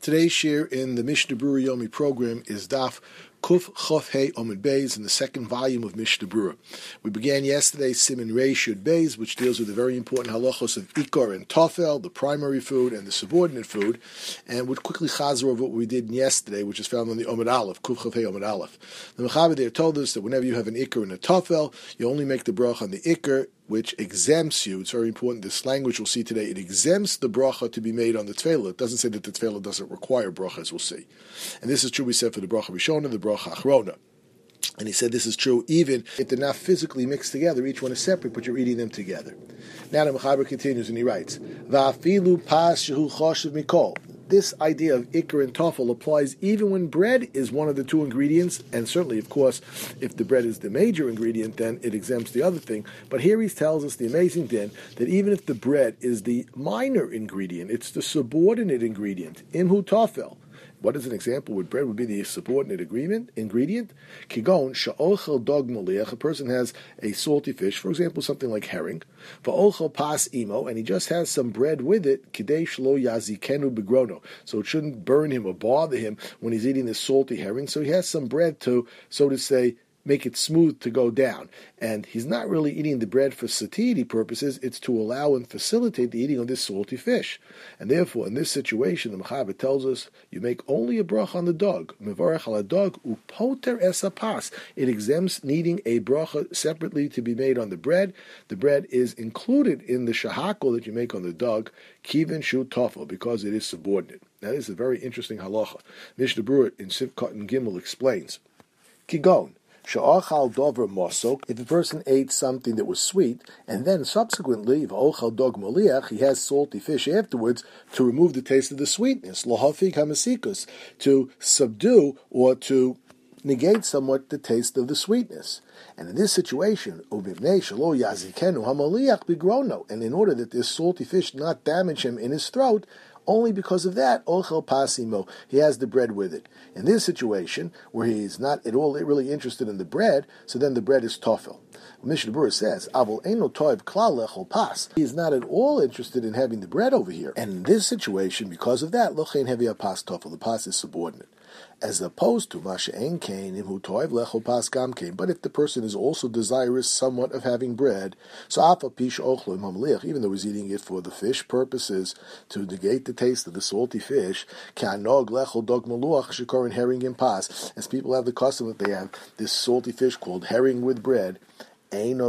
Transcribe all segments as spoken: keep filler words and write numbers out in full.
Today's share in the Mishnah Berurah Yomi program is Daf Kuf Chof Hey Omid Beis in the second volume of Mishnah Berurah. We began yesterday Siman Reish Yud Beis, which deals with the very important halachos of Ikar and Tofel, the primary food and the subordinate food, and would quickly chazer over what we did yesterday, which is found on the Omid Aleph, Kuf Chof Hey Omid Aleph. The Mechaber there told us that whenever you have an Ikar and a Tofel, you only make the bracha on the Ikar, which exempts you. It's very important. This language we'll see today, it exempts the bracha to be made on the tefillah. It doesn't say that the tefillah doesn't require bracha, as we'll see. And this is true, we said, for the bracha Rishona, the bracha Achrona. And he said this is true even if they're not physically mixed together. Each one is separate, but you're eating them together. Now the Mechaber continues and he writes, Va'afilu pas shehu choshev mikol. This idea of Ikar and Tofel applies even when bread is one of the two ingredients, and certainly, of course, if the bread is the major ingredient, then it exempts the other thing. But here he tells us the amazing din that even if the bread is the minor ingredient, it's the subordinate ingredient, imhu Tofel. What is an example where bread would be the subordinate agreement, ingredient? Kigon, sha'ochel dog maliach, a person has a salty fish, for example, something like herring, va'ochel pas imo, and he just has some bread with it, kidei shlo yazikenu begrono, so it shouldn't burn him or bother him when he's eating this salty herring, so he has some bread to, so to say, make it smooth to go down. And he's not really eating the bread for satiety purposes, it's to allow and facilitate the eating of this salty fish. And therefore, in this situation, the Mechaber tells us, you make only a bracha on the dog. Mevarech ala dog, upoter es pas. It exempts needing a bracha separately to be made on the bread. The bread is included in the shahakol that you make on the dog, kivin shu tofel, because it is subordinate. Now, this is a very interesting halacha. Mishnah Berurah in Sivkot and Gimel explains, Kigon, Sha'achal dover mosok, if a person ate something that was sweet, and then subsequently, v'ochal dog moliach, he has salty fish afterwards to remove the taste of the sweetness, lohafik hamasikus, to subdue or to negate somewhat the taste of the sweetness. And in this situation, ubivnei shelo yazikenu hamoliach bigrono, and in order that this salty fish not damage him in his throat, only because of that, ochel pasimo, he has the bread with it. In this situation, where he's not at all really interested in the bread, so then the bread is tofel. Mishnah Berurah says, Avol eino toiv klal lechol pas. He is not at all interested in having the bread over here. And in this situation, because of that, lochein hevi pas tofel, the pas is subordinate. As opposed to masha ein kain imhu toiv lechol pas gam kain. But if the person is also desirous somewhat of having bread, so afa pish ochlo imamliach, even though he's eating it for the fish purposes to negate the taste of the salty fish, kanog lechol dog maluach shikorin herring in pas, as people have the custom that they have this salty fish called herring with bread. Now,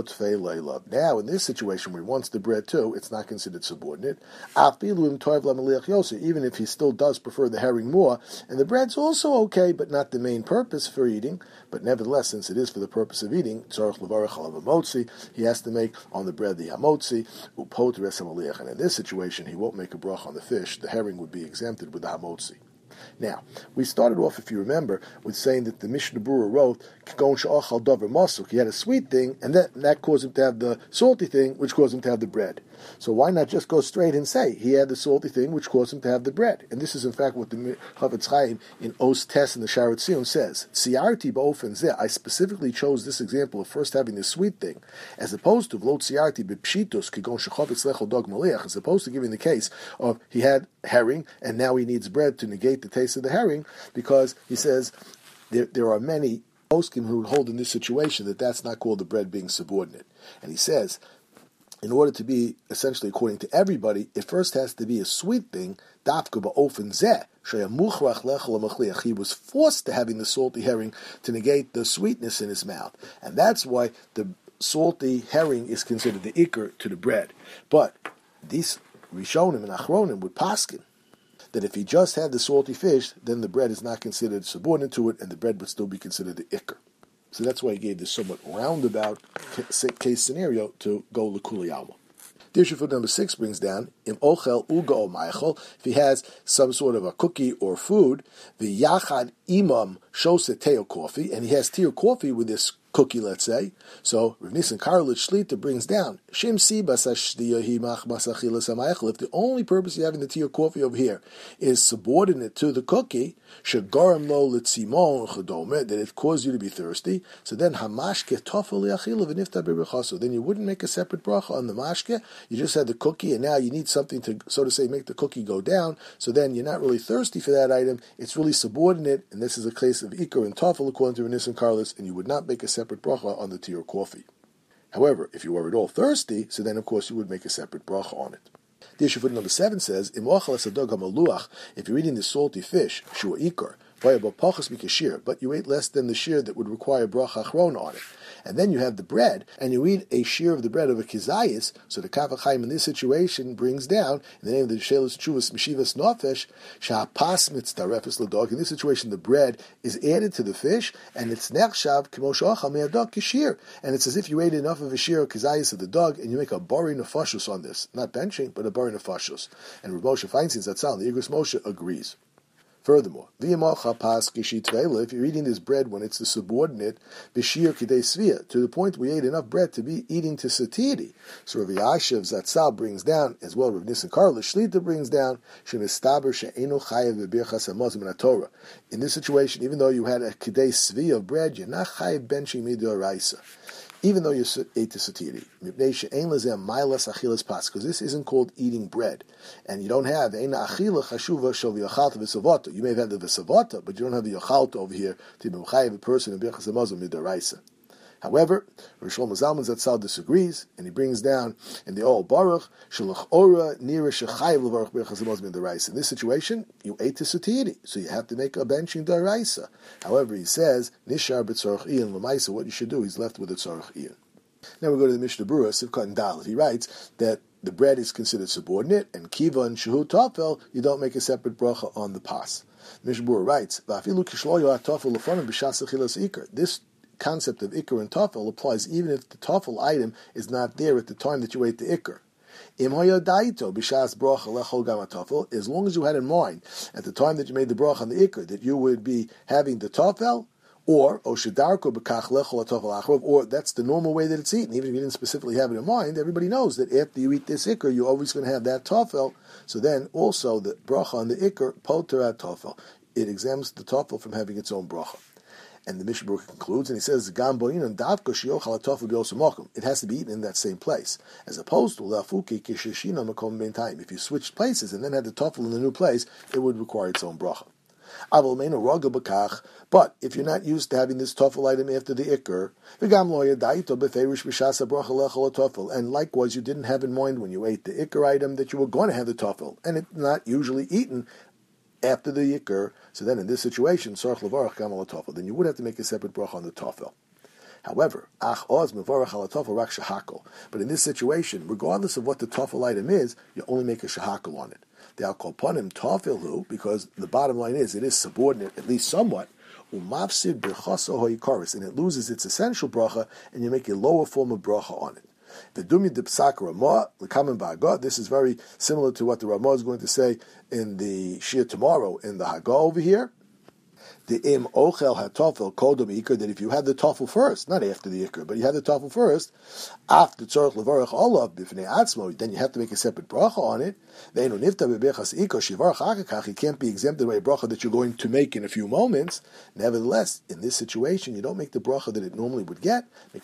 in this situation where he wants the bread too, it's not considered subordinate. Even if he still does prefer the herring more, and the bread's also okay, but not the main purpose for eating. But nevertheless, since it is for the purpose of eating, he has to make on the bread the hamotzi, and in this situation, he won't make a brach on the fish. The herring would be exempted with the hamotzi. Now, we started off, if you remember, with saying that the Mishnah Berurah wrote, he had a sweet thing, and that, and that caused him to have the salty thing, which caused him to have the bread. So why not just go straight and say, he had the salty thing, which caused him to have the bread? And this is, in fact, what the Chafetz Chaim in Os Tes in the Sharat Zion says. Tziyarti ba'ofen zeh, I specifically chose this example of first having the sweet thing, as opposed to v'lo tziyarti b'pshitos kigon shechavitz lechol dog maliach, as opposed to giving the case of he had herring, and now he needs bread to negate the taste of the herring, because he says there, there are many poskim who hold in this situation that that's not called the bread being subordinate. And he says, in order to be essentially according to everybody, it first has to be a sweet thing. He was forced to having the salty herring to negate the sweetness in his mouth. And that's why the salty herring is considered the ikar to the bread. But these Rishonim and Achronim would paskin that if he just had the salty fish, then the bread is not considered subordinate to it, and the bread would still be considered the ikar. So that's why he gave this somewhat roundabout case scenario to go l'kuli alma. Dirshut number six brings down, im ochel uga o maichel, if he has some sort of a cookie or food, the yachad imam shose tea or coffee, and he has tea or coffee with this cookie, let's say. So Rav Nissen Karelitz Shlita brings down, Shim sibas hashdiya hi machmas achilas hamaychel. If the only purpose of having the tea or coffee over here is subordinate to the cookie, shegarim lo litzimon chadome, that it caused you to be thirsty, so then hamashke tofel liachila v'nifta b'rechaso. Then you wouldn't make a separate bracha on the mashke. You just had the cookie, and now you need something something to, so to say, make the cookie go down, so then you're not really thirsty for that item. It's really subordinate, and this is a case of Iker and Tafel according to Rav Nissan Karlis, and you would not make a separate bracha on the tea or coffee. However, if you were at all thirsty, so then of course you would make a separate bracha on it. The issue for number seven says, if you're eating the salty fish, shua Iker, but you ate less than the shear that would require bracha achrona on it. And then you have the bread, and you eat a shear of the bread of a kizayis, so the Kaf HaChaim in this situation brings down, in the name of the Shelos Tshuvas Meshivas Nofesh, Sha'pas mitztarefes l'dog. In this situation, the bread is added to the fish, and it's nechshav k'mo she'achal me'adog k'shir. And it's as if you ate enough of a shear of kizayis of the dog, and you make a bari nefashos on this. Not benching, but a bari nefashos. And Rav Moshe Feinstein Zatzal, the Igros Moshe, agrees. Furthermore, if you're eating this bread when it's the subordinate, to the point we ate enough bread to be eating to satiety. So Rav Yashav Zatzal brings down, as well Rav Nissan Karlis Shlita brings down, in this situation, even though you had a kidei svi of bread, you're not chayav benching midoraisa, even though you ate to satiety. Because this isn't called eating bread. And you don't have, you may have had the vesavata, but you don't have the yachalta over here to be mechayev a person in birchas hamazon midoraisa. However, Rosh Shlomo Zalman Zatzal disagrees, and he brings down in the Oral Baruch, Shalach Ora Nira Shechayev Levarach Birchas Hamazon midoraisa. In this situation, you ate to satiety, so you have to make a benching doraisa. However, he says, Nishar b'tzorach iyan l'maisa, what you should do, he's left with a tzorach iyan. Now we go to the Mishnah Berurah, Sivkot and Dalet. He writes that the bread is considered subordinate, and kiva and shehu tafel, you don't make a separate bracha on the pas. The Mishnah Berurah writes, V'afilu kishlo yoat tafel l'fonim b'shas achilas iker. This concept of Iker and Tafel applies even if the Tafel item is not there at the time that you ate the Iker. As long as you had in mind at the time that you made the brach on the Iker that you would be having the Tafel, or or that's the normal way that it's eaten. Even if you didn't specifically have it in mind, everybody knows that after you eat this Iker, you're always going to have that Tafel. So then also the bracha on the Iker, poter at Tafel. It exempts the Tafel from having its own bracha. And the Mishnah Berurah concludes, and he says, it has to be eaten in that same place, as opposed to if you switched places and then had the tafel in the new place, it would require its own bracha. But if you're not used to having this tafel item after the ikr, and likewise you didn't have in mind when you ate the ikr item that you were going to have the tafel, and it's not usually eaten after the yikr, so then in this situation, sarach levarach gam al tafel, then you would have to make a separate bracha on the tafel. However, ach oz mevarach al tafel rak shahakol. But in this situation, regardless of what the tafel item is, you only make a shahakol on it. The al kolponim tafel hu, because the bottom line is it is subordinate at least somewhat. Umafsid berchaso hoyikaris, and it loses its essential bracha, and you make a lower form of bracha on it. The Dumi de Psak Ramah, the Kamen Ba'agah, this is very similar to what the Ramah is going to say in the Shir tomorrow in the Hagah over here. The Im Ochel HaTofel Kodom Iker, that if you had the Tofel first, not after the Iker, but you had the Tofel first, after Tzorach Levarach Olav B'fnei Atzmo, then you have to make a separate bracha on it. Ve'enu Nifta B'bechas Iker Shivarach Hakakach, it can't be exempted by a bracha that you're going to make in a few moments. Nevertheless, in this situation, you don't make the bracha that it normally would get.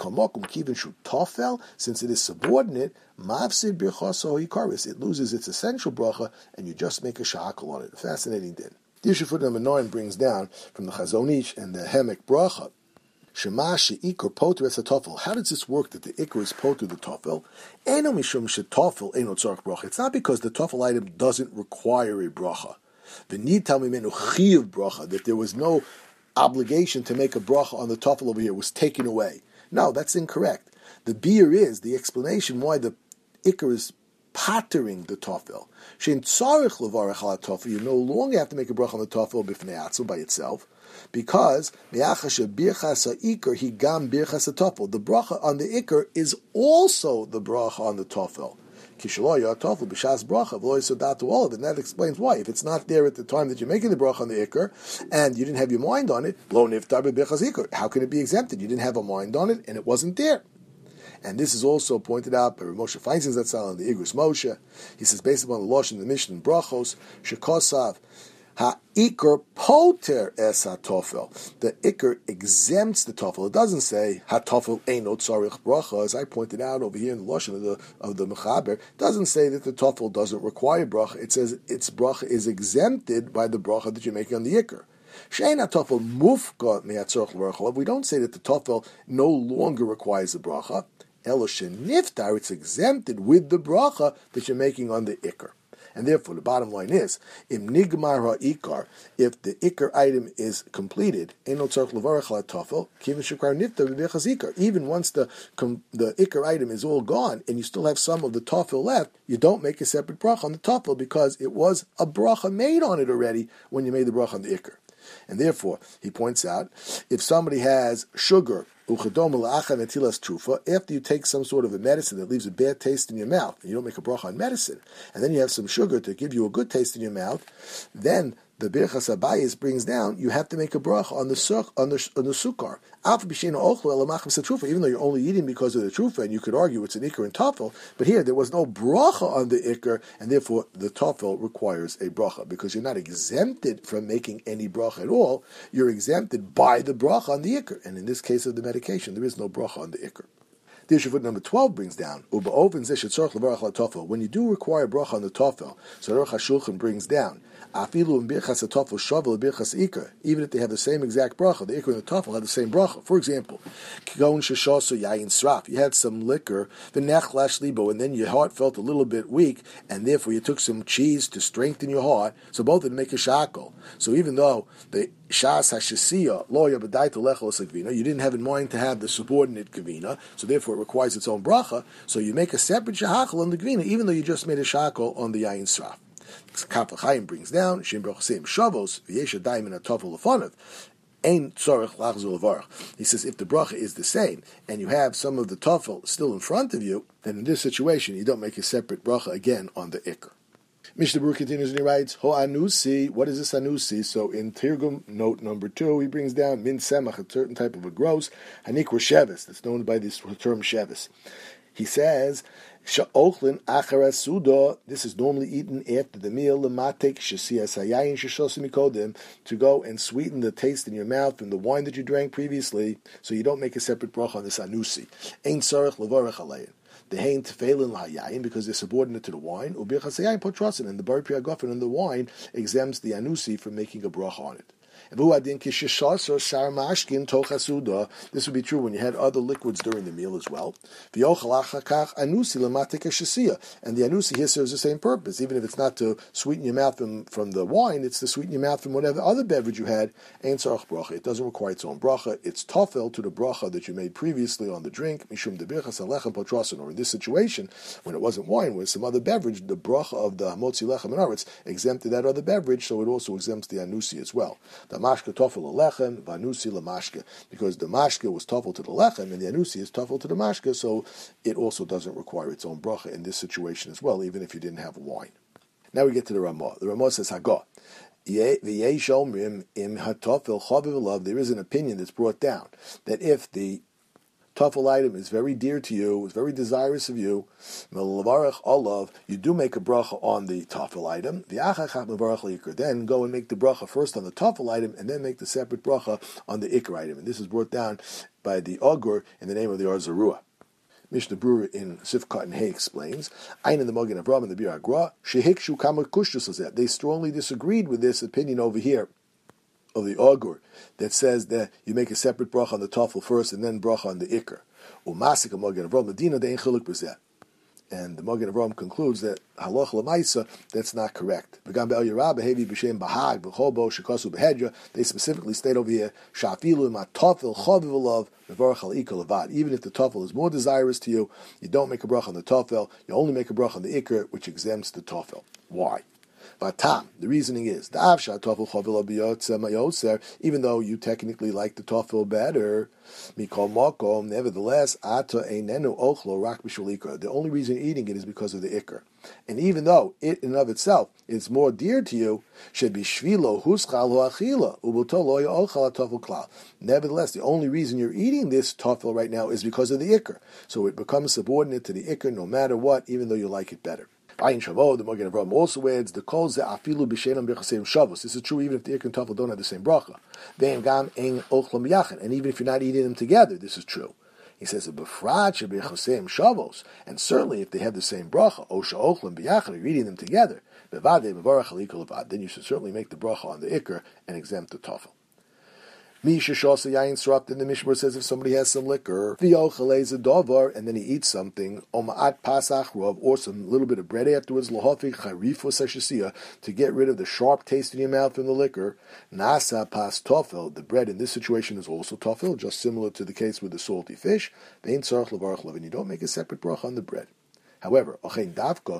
Since it is subordinate, Mafsid B'chaso Ikaris, it loses its essential bracha, and you just make a shahakal on it. A fascinating din. The issue for number nine brings down from the Chazon Ish and the Hemek Bracha. Shema she'ikr poter es hatofel. How does this work that the ikr is poter the tofel? Eno mishum she'tofel eno tzarich bracha. It's not because the tofel item doesn't require a bracha. The need tell me menu chiv bracha, that there was no obligation to make a bracha on the tofel over here was taken away. No, that's incorrect. The beer is the explanation why the ikr is pattering the tofel. Shein tzarich levarach al tofel. You no longer have to make a bracha on the tofel b'fnei atzmo by itself, because me'achas birchas ha'ikr he gam birchas ha'tofel. The bracha on the ikr is also the bracha on the tofel. Kishlo ya tofel b'shas bracha v'lo yisodat to all of it. And that explains why. If it's not there at the time that you're making the bracha on the ikr, and you didn't have your mind on it, lo niftar b'birchas ikr. How can it be exempted? You didn't have a mind on it, and it wasn't there. And this is also pointed out by Moshe Feinstein Zatzal in the Igros Moshe. He says, based upon the Lashon in the Mishnah in Brachos, Shekosav, Ha-ikr poter es ha-tofel. The ikr exempts the tofel. It doesn't say ha-tofel eino tzarich bracha, as I pointed out over here in the lashon of the of the mechaber. It doesn't say that the tofel doesn't require bracha. It says its bracha is exempted by the bracha that you're making on the ikr. Shein ha-tofel mufka me'atzorich l'bracha. We don't say that the tofel no longer requires the bracha. Elo sheniftar, it's exempted with the bracha that you're making on the ikr. And therefore, the bottom line is, im nigmar ha'ikar, if the ikar item is completed, eno tzarich levarach ha'tofel, kivin shekar niftar b'bechas ikar. Even once the the ikar item is all gone, and you still have some of the tofel left, you don't make a separate bracha on the tofel because it was a bracha made on it already when you made the bracha on the ikar. And therefore, he points out, if somebody has sugar, after you take some sort of a medicine that leaves a bad taste in your mouth, and you don't make a bracha on medicine, and then you have some sugar to give you a good taste in your mouth, then the birchas habayis brings down, you have to make a bracha on the sur, on the on the sukkar. Even though you're only eating because of the trufa, and you could argue it's an ikar and tafel, but here there was no bracha on the ikar, and therefore the tafel requires a bracha because you're not exempted from making any bracha at all. You're exempted by the bracha on the ikar, and in this case of the medication, there is no bracha on the ikar. The issue number twelve brings down, when you do require bracha on the tafel, so Aruch HaShulchan brings down, even if they have the same exact bracha, the ikar and the tafel have the same bracha. For example, you had some liquor, the nechlash libo, and then your heart felt a little bit weak, and therefore you took some cheese to strengthen your heart, so both of them make a shackle. So even though the shas hashasiya lo yabadaita lechelos gvina, you didn't have in mind to have the subordinate gvina, so therefore it requires its own bracha, so you make a separate shahakal on the gvina, even though you just made a shackle on the yayin sraf. Kaf Chaim brings down Shem Brochasim Shavos V'Yesh Adayim in a Tofel Lefonav Ein Tzorich Lachzul Levarach. He says if the bracha is the same and you have some of the tofel still in front of you, then in this situation you don't make a separate bracha again on the ikr. Mishnah Berurah continues and he writes Ho Anusi. What is this Anusi? So in Tirgum note number two, he brings down Min Semach, a certain type of a gross Hanikra Shevis that's known by this term Shevis. He says, Sha'ochlin acharas suda, this is normally eaten after the meal, lematek shesiyas hayayin sheshosim mikodim, to go and sweeten the taste in your mouth from the wine that you drank previously, so you don't make a separate bracha on this anusi. Ein tzarich levarach alein. The hein tefelin lahayayin, because they're subordinate to the wine, ubirchas hayayin potrasin, and the bar priagofen and the wine exempts the anusi from making a bracha on it. This would be true when you had other liquids during the meal as well. And the anusi here serves the same purpose. Even if it's not to sweeten your mouth from, from the wine, it's to sweeten your mouth from whatever other beverage you had. It doesn't require its own bracha. It's tofel to the bracha that you made previously on the drink. Or in this situation, when it wasn't wine, with some other beverage, the bracha of the hamotzi lechem and aretz exempted that other beverage, so it also exempts the anusi as well. The mashke tofel lechem, vanusi lemashke, because the mashke was tofel to the lechem and the anusi is tofel to the mashke, so it also doesn't require its own bracha in this situation as well, even if you didn't have wine. Now we get to the Ramah. The Ramah says Hagah. There is an opinion that's brought down that if the tofel item is very dear to you, is very desirous of you, you do make a bracha on the tofel item. Then go and make the bracha first on the tofel item, and then make the separate bracha on the ikr item. And this is brought down by the Ogur in the name of the Arzarua. Mishnah Berurah in Sifkat and Hay explains, Ein in the Magen Avraham and the Bir Agra, Shehikshu Kama Kushtus. They strongly disagreed with this opinion over here of the Ogur that says that you make a separate bracha on the tofel first and then bracha on the ikr. Umasik Magen Avraham Medina dein chiluk b'zeh. And the Magen Avraham concludes that halach lemaisa, that's not correct. They specifically state over here, even if the tofel is more desirous to you, you don't make a bracha on the tofel, you only make a bracha on the ikr, which exempts the tofel. Why? The reasoning is, even though you technically like the tofel better, nevertheless, the only reason you're eating it is because of the ikr. And even though it in and of itself is more dear to you, nevertheless, the only reason you're eating this tofel right now is because of the ikr. So it becomes subordinate to the ikr no matter what, even though you like it better. Ayin Shavod, the Magen Avraham also adds the kol ze afilu b'shelam b'chaseim shavos. This is true even if the ikr and tafel don't have the same bracha. Ve'im gam ein ochlam yachin, and even if you're not eating them together, this is true. He says b'frat shebechaseim shavos, and certainly if they have the same bracha, osha ochlam b'yachin, you're eating them together. Bevade b'varach alikol levad, then you should certainly make the bracha on the ikr and exempt the tafel. Misha Shasa Yain Sraf, then the Mishmar says if somebody has some liquor, V'yochalez a davar, and then he eats something, Oma'at Pasach Rov, or some little bit of bread afterwards, Lahafi Charifo Sashasiya, to get rid of the sharp taste in your mouth from the liquor, Nasa Pas Tofel, the bread in this situation is also Tofel, just similar to the case with the salty fish, Vein Tzarech Levarach Lev, and you don't make a separate bracha on the bread. However, that's only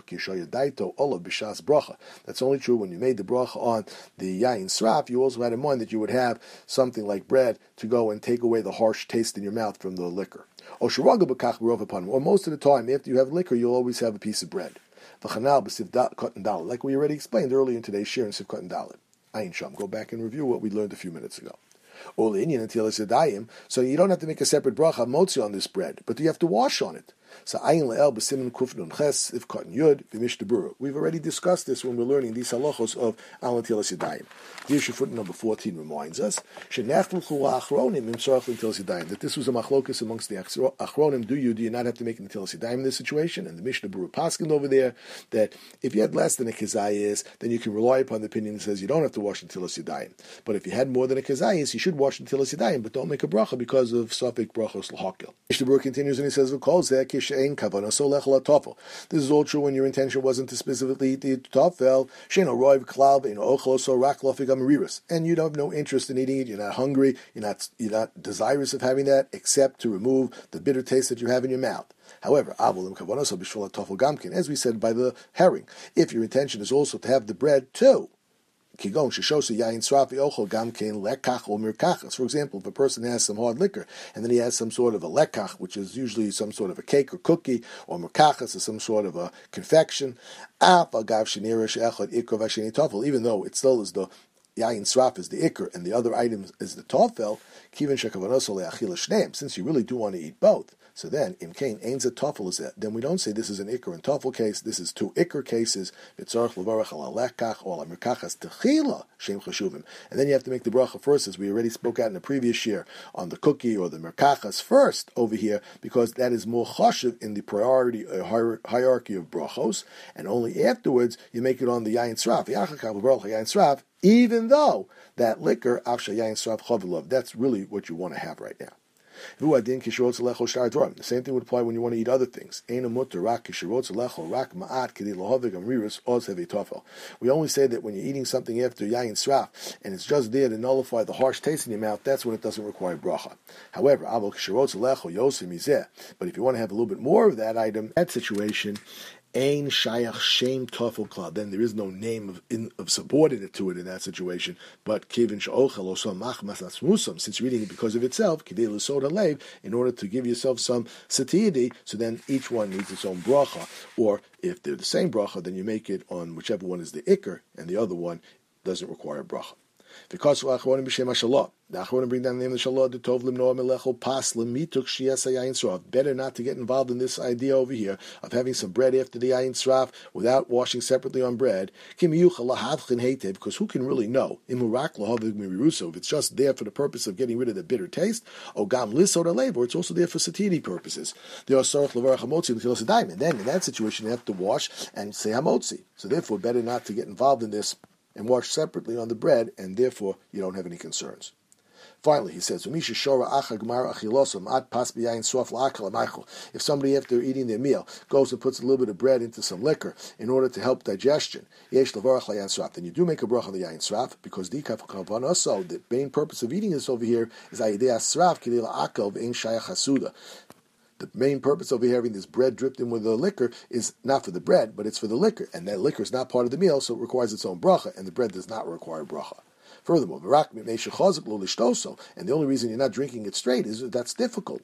true when you made the bracha on the yain sraf. You also had in mind that you would have something like bread to go and take away the harsh taste in your mouth from the liquor. Or most of the time, after you have liquor, you'll always have a piece of bread. Like we already explained earlier in today's shir in Sivkot and Dalet. Ayin Sham. Go back and review what we learned a few minutes ago. So you don't have to make a separate bracha motzi on this bread, but you have to wash on it. So ayin le'el b'simin kuf nun ches if cotton yud b'mishnah berurah. We've already discussed this when we're learning these halachos of al netilas yadayim. The issue footnote number fourteen reminds us shenachluchu achronim im tzarich netilas yadayim, that this was a machlokus amongst the achronim. Do you do you not have to make netilas yadayim in this situation? And the Mishnah Berurah paskin over there that if you had less than a kezayis, then you can rely upon the opinion that says you don't have to wash netilas yadayim. But if you had more than a kezayis, you should wash netilas yadayim, but don't make a bracha because of safek brachos l'hakil. Mishnah Berurah continues and he says v'kol zeh this is all true when your intention wasn't to specifically eat the tafel, and you don't have no interest in eating it. You're not hungry. You're not you're not desirous of having that, except to remove the bitter taste that you have in your mouth. However, as we said by the herring, if your intention is also to have the bread too. For example, if a person has some hard liquor, and then he has some sort of a lekach, which is usually some sort of a cake or cookie, or merkachas, or some sort of a confection, even though it still is the yain sraf is the ikr, and the other item is the tofel, since you really do want to eat both. So then, in Cain, ain't a tafel is that. Then we don't say this is an ikr and tafel case. This is two ikr cases. And then you have to make the bracha first, as we already spoke out in the previous year, on the cookie or the merkachas first over here, because that is more chashiv in the priority uh, hierarchy of brachos, and only afterwards you make it on the yain sraf. Even though that liquor, that's really what you want to have right now. The same thing would apply when you want to eat other things. We only say that when you're eating something after yain sraf, and it's just there to nullify the harsh taste in your mouth, that's when it doesn't require bracha. However, but if you want to have a little bit more of that item, that situation, Ein shayach shem tafel klal. Then there is no name of, in, of subordinate to it in that situation. But kivin she'ochel osam machmas asmusam, since you're eating it because of itself, kidei l'sod halev, in order to give yourself some satiety. So then each one needs its own bracha. Or if they're the same bracha, then you make it on whichever one is the ikr, and the other one doesn't require a bracha. Because the Achronim bring down the name of the Shalah, the Tov Limnoa Melecho Pas Lemituk Shias Yain Sraf. Better not to get involved in this idea over here of having some bread after the Yain Sraf without washing separately on bread. Because who can really know? If it's just there for the purpose of getting rid of the bitter taste, or it's also there for satiety purposes. And then in that situation you have to wash and say Hamotzi. So therefore better not to get involved in this and wash separately on the bread, and therefore you don't have any concerns. Finally, he says, if somebody after eating their meal goes and puts a little bit of bread into some liquor in order to help digestion, then you do make a bracha on the yain sraf, because the main purpose of eating this over here is the main purpose of having this bread dripped in with the liquor is not for the bread, but it's for the liquor. And that liquor is not part of the meal, so it requires its own bracha, and the bread does not require bracha. Furthermore, and the only reason you're not drinking it straight is that that's difficult.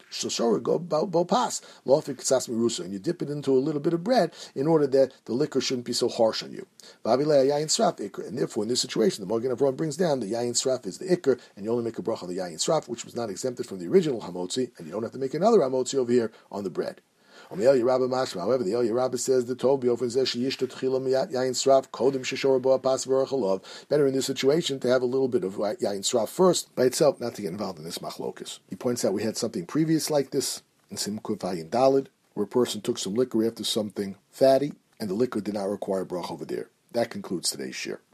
And you dip it into a little bit of bread in order that the liquor shouldn't be so harsh on you. And therefore, in this situation, the Magen Avraham brings down the yain sraf is the ikr, and you only make a bracha on the yain sraf, which was not exempted from the original hamotzi, and you don't have to make another hamotzi over here on the bread. However, the El Yerabba says the Tobi often says she yishta tchila miyat yain sraf kodim sheshor bo apas v'rachalov. Better in this situation to have a little bit of yain sraf first by itself, not to get involved in this machlokus. He points out we had something previous like this in Simkut Vayin Dalid, where a person took some liquor after something fatty, and the liquor did not require brach over there. That concludes today's shir.